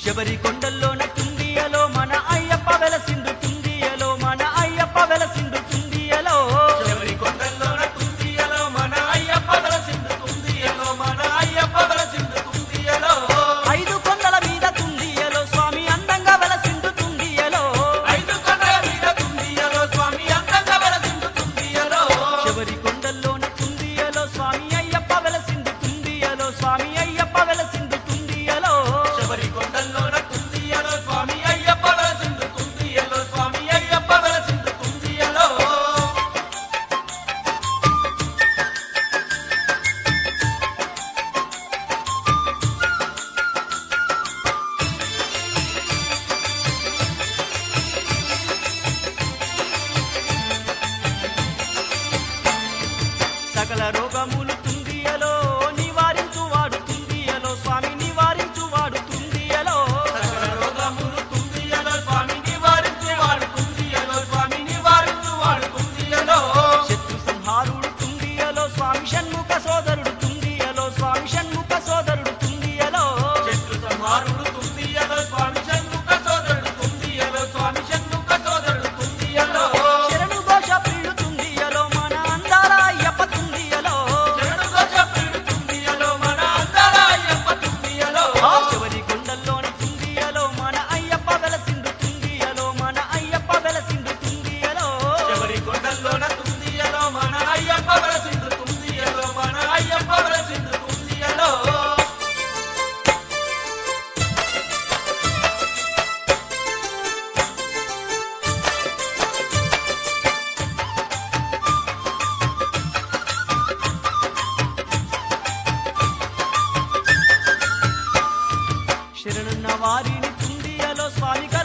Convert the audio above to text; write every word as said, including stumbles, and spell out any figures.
శబరి కొండల్లోన తుండియలో మన అయ్యప్ప వెలసిండు తుండియలో మన అయ్యప్ప వెలసిండు తుండియలో శబరి కొండల్లోన తుండియలో మన అయ్యప్ప వెలసిండు తుండియలో మన అయ్యప్ప వెలసిండు తుండియలో ఐదు కొండల మీద తుండియలో స్వామి అందంగా వెలసిండు తుండియలో ఐదు కొండల మీద తుండియలో స్వామి అందంగా వెలసిండు తుండియలో శబరి కొండల్లోన తుండియలో స్వామి అయ్యప్ప వెలసిండు తుండియలో స్వామి అయ్యప్ప వెలసిండు తుండియలో శబరి కొండల్లోన తుండియలో స్వామి అయ్యప్ప వెలసిండు తుండియలో స్వామి అయ్యప్ప వెలసిండు తుండియలో సకల రోగములు తుండియలో నివారించువాడు తుండియలో స్వామి నివారించువాడు తుండియలో సకల రోగములు తుండియలో స్వామి నివారించువాడు తుండియలో స్వామి నివారించువాడు తుండియలో శత్రు సంహారుడు తుండియలో స్వామి షణ్ముఖ సోదరుడు తుండియలో స్వామి షణ్ముఖ సోదరుడు తుండియలో శత్రు సంహారుడు తుండియలో స్వామి షణ్ముఖ సోదరుడు తుండియలో స్వామి షణ్ముఖ సోదరుడు తుండియలో శరణు ఘోష ప్రియుడు తుండియలో మన అందాల అయ్యప్ప తుండియలో శరణు ఘోష ప్రియుడు తుండియలో మన అందాల అయ్యప్ప తుండియలో ఆ శబరి కొండల్లోన తుండియలో మన అయ్యప్ప వెలసిండు తుండియలో మన అయ్యప్ప వెలసిండు తుండియలో శబరి కొండల్లోన తుండియలో మన అయ్యప్ప వెలసిండు తుండియలో మన అయ్యప్ప వెలసిండు తుండియలో శరణున్న వారిని తుండియలో స్వామి